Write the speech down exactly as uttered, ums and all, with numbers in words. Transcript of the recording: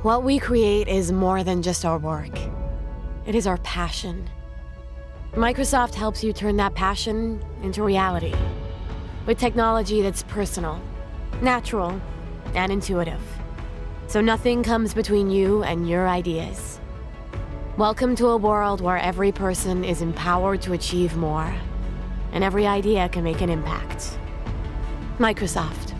What we create is more than just our work. It is our passion. Microsoft helps you turn that passion into reality with technology that's personal, natural, and intuitive. So nothing comes between you and your ideas. Welcome to a world where every person is empowered to achieve more, and every idea can make an impact. Microsoft.